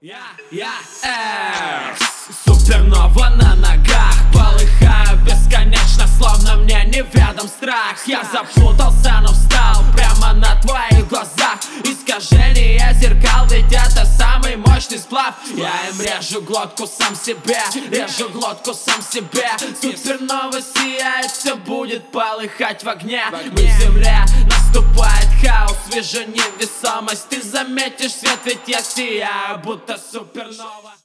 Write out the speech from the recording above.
Супернова на ногах, полыхаю бесконечно, словно мне неведом страх. Я запутался, но встал прямо на твоих глазах. Искажение зеркал, ведь это самый мощный сплав. Я им режу глотку сам себе, режу глотку сам себе. Супернова сияет, все будет полыхать в огне. Мы в земле, наступает хаос, вижу невесомость. Ты заметишь свет, ведь я сияю, будто супернова.